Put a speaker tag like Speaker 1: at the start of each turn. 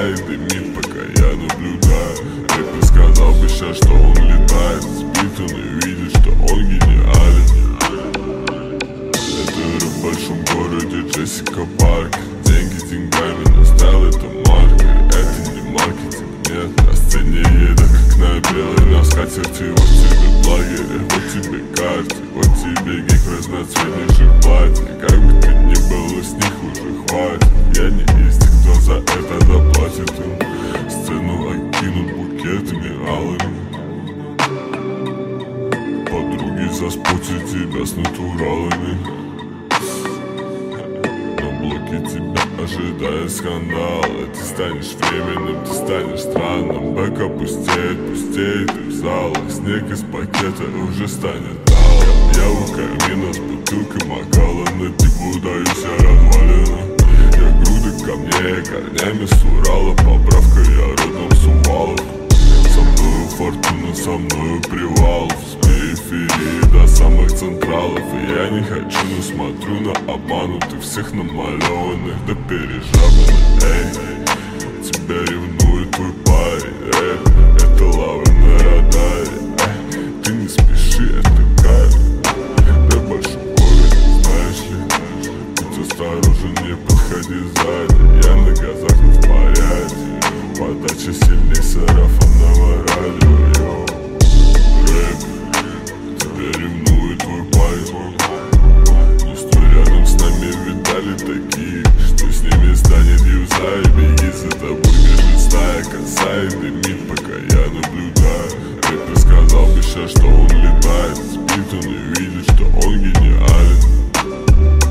Speaker 1: косает, дымит, пока я наблюдаю. Рэпер сказал бы сейчас, что он летает. Сбит он и видит, что он гениален. Это в большом городе Джессика Парк. Деньги деньгами, но стал это маркер. Это не маркетинг, нет. На сцене едет, как на белой, на скатерти. Вот тебе плагеры, вот тебе карты, вот тебе гик в разноцветнейших платьях. Как бы ты ни было, с них уже хватит. Я не из тех, кто за это заплатит им. Сцену окинут букетами алыми. Подруги заспутят тебя с натуралами. Блоки тебя ожидает скандал. Ты станешь временным, ты станешь странным. Бэк пустеет, пустеет и в залах. Снег из пакета уже станет талым. Я у камина с бутылкой макала. На типу даюсь, я развалина. Я груды камней, корнями с Урала. Поправка, я родом с Увалов. Со мною фортуна, со мною привал. С периферии до самых централов. И я не хочу, но смотрю на обманутых, всех намалеванных да пережабанных. Эй, тебя ревнует твой парень. Эй, это лава на радаре. Эй, ты не спеши, это кайф. Да в большом городе, знаешь ли. Будь осторожен, не подходи сзади. Я на газах, но в порядке. Подача сильней сарафанного радио. Йоу, рэп, тебя ревнует твой парень. Но стой рядом с нами, видали такие, что с ними станет юзай. Беги за тобой, бежит стая, косает, дымит, пока я наблюдаю. Рэпер сказал бы сейчас, что он летает. Сбит он и видит, что он гениален.